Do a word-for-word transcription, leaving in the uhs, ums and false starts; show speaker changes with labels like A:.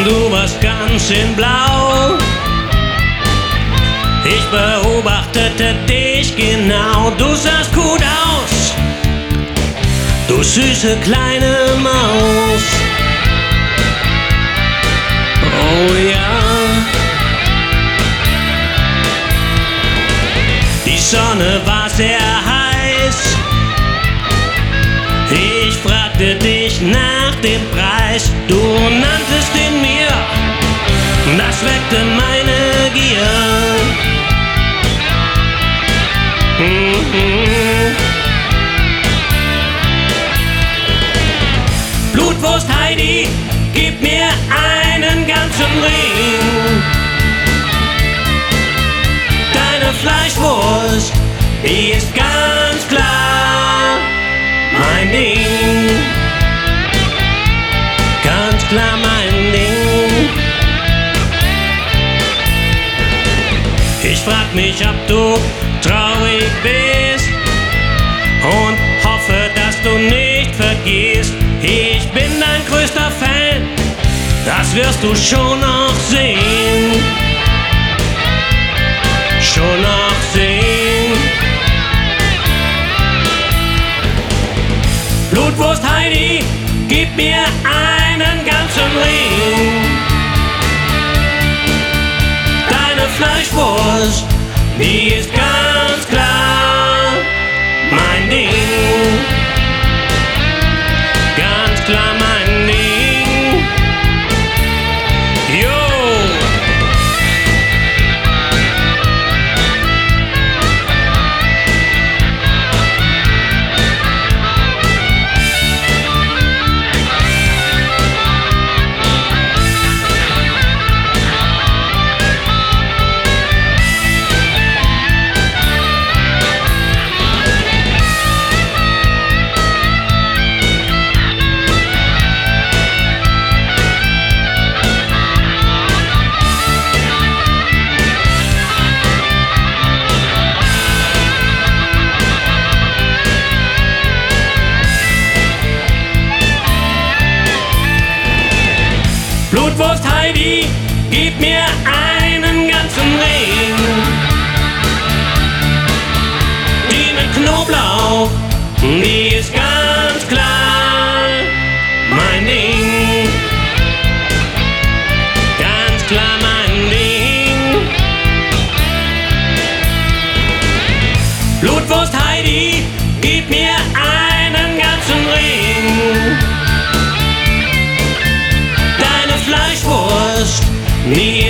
A: Du warst ganz in Blau. Ich beobachtete dich genau. Du sahst gut aus, du süße kleine Maus. Oh ja. Die Sonne war sehr heiß. Ich fragte dich nach dem Preis. Du nanntest ihn mir, das weckte meine Gier. Mhm. Blutwurst Heidi, gib mir einen ganzen Ring. Deine Fleischwurst, die ist ganz klar mein Ding. Ganz klar mein Ding. Ich frag mich, ob du traurig bist und hoffe, dass du nicht vergisst. Ich bin dein größter Fan, das wirst du schon noch sehen. Schon noch sehen. Blutwurst Heidi, gib mir einen ganzen Ring. Deine Fleischwurst, die ist ganz klar mein Ding. Ganz klar mein Ding. Jo. Blutwurst Heidi, gib mir einen ganzen Ring. Die mit Knoblauch, die ist ganz klar mein Ding. Ganz klar mein Ding. Blutwurst Heidi, gib mir einen ganzen Ring. Fleischwurst, nie